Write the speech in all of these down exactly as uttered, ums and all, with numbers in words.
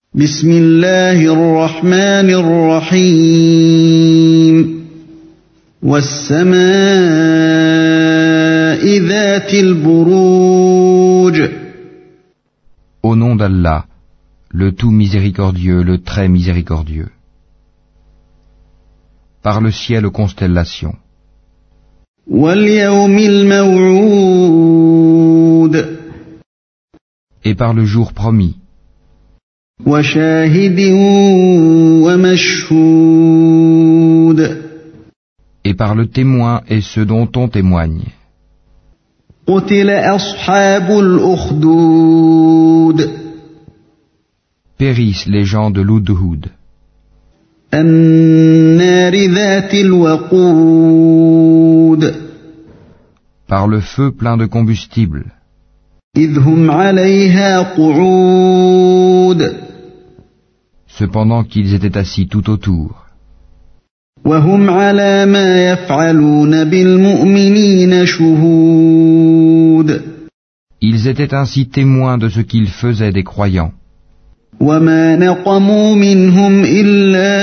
بسم الله الرحمن الرحيم والسماء ذات البروج. Au nom d'Allah, le tout miséricordieux, le très miséricordieux. Par le ciel aux constellations. واليوم الموعود. Et par le jour promis. وشاهد ومشهود. Et par le témoin et ceux dont on témoigne. قتل أصحاب الأخدود. Périssent les gens de l'Hudhud. النار ذات الوقود. Par le feu plein de combustible. إذ هم عليها قعود. Cependant qu'ils étaient assis tout autour. وهم على ما يفعلون بالمؤمنين شهود. Ils étaient ainsi témoins de ce qu'ils faisaient des croyants. وما نقموا منهم إلا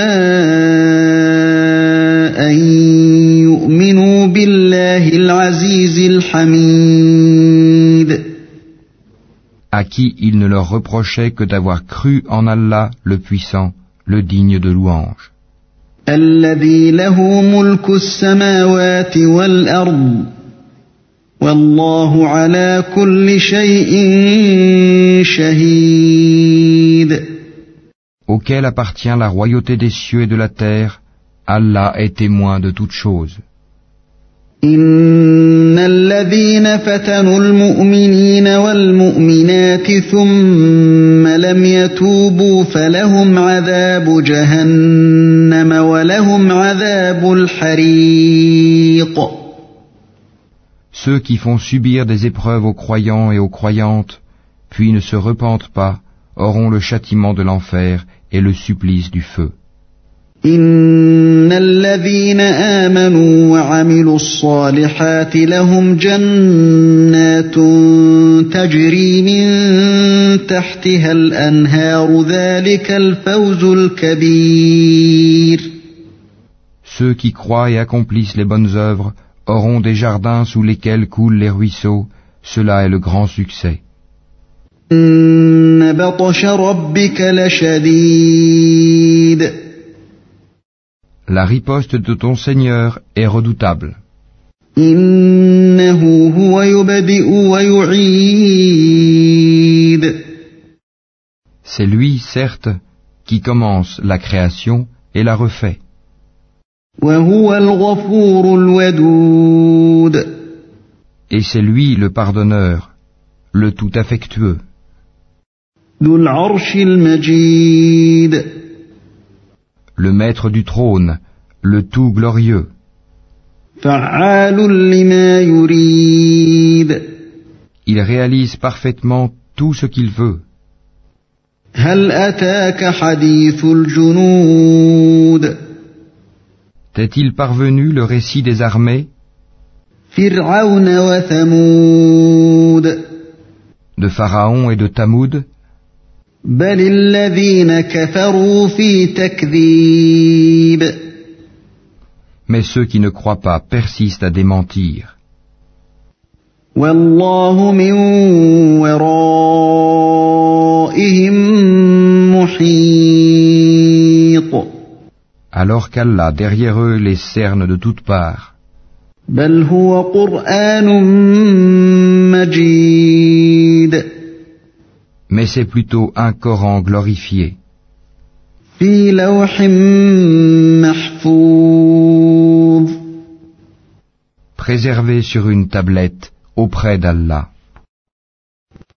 أن يؤمنوا بالله العزيز الحميد. À qui il ne leur reprochait que d'avoir cru en Allah le puissant, le digne de louange. الذي له ملك السماوات والأرض والله على كل شيء شهيد. Auquel appartient la royauté des cieux et de la terre, Allah est témoin de toutes choses. إن الذين فتنوا المؤمنين والمؤمنات ثم لم يتوبوا فلهم عذاب جهنم ولهم عذاب الحريق. Ceux qui font subir des épreuves aux croyants et aux croyantes, puis ne se repentent pas, auront le châtiment de l'enfer et le supplice du feu. إن الذين آمنوا وعملوا الصالحات لهم جنات تجري من تحتها الأنهار ذلك الفوز الكبير. Ceux qui croient et accomplissent les bonnes œuvres auront des jardins sous lesquels coulent les ruisseaux, cela est le grand succès. إن بطش ربك لشديد. La riposte de ton Seigneur est redoutable. إنه هو يبدئ ويعيد. C'est lui, certes, qui commence la création et la refait. وهو الغفور الودود. Et c'est lui le pardonneur, le tout affectueux. ذو العرش المجيد. Le maître du trône, le tout glorieux. فعال لما يريد. Il réalise parfaitement tout ce qu'il veut. هل أتاك حديث الجنود. T'est-il parvenu le récit des armées فرعون وثمود. de Pharaon et de Tamoud? بل الذين كفروا في تكذيب. Mais ceux qui ne croient pas persistent à démentir. والله من ورائهم محيط. Alors qu'Allah derrière eux les cerne de toutes parts. بل هو قرآن مجيد. Mais c'est plutôt un Coran glorifié. في لوح محفوظ. Préservé sur une tablette auprès d'Allah.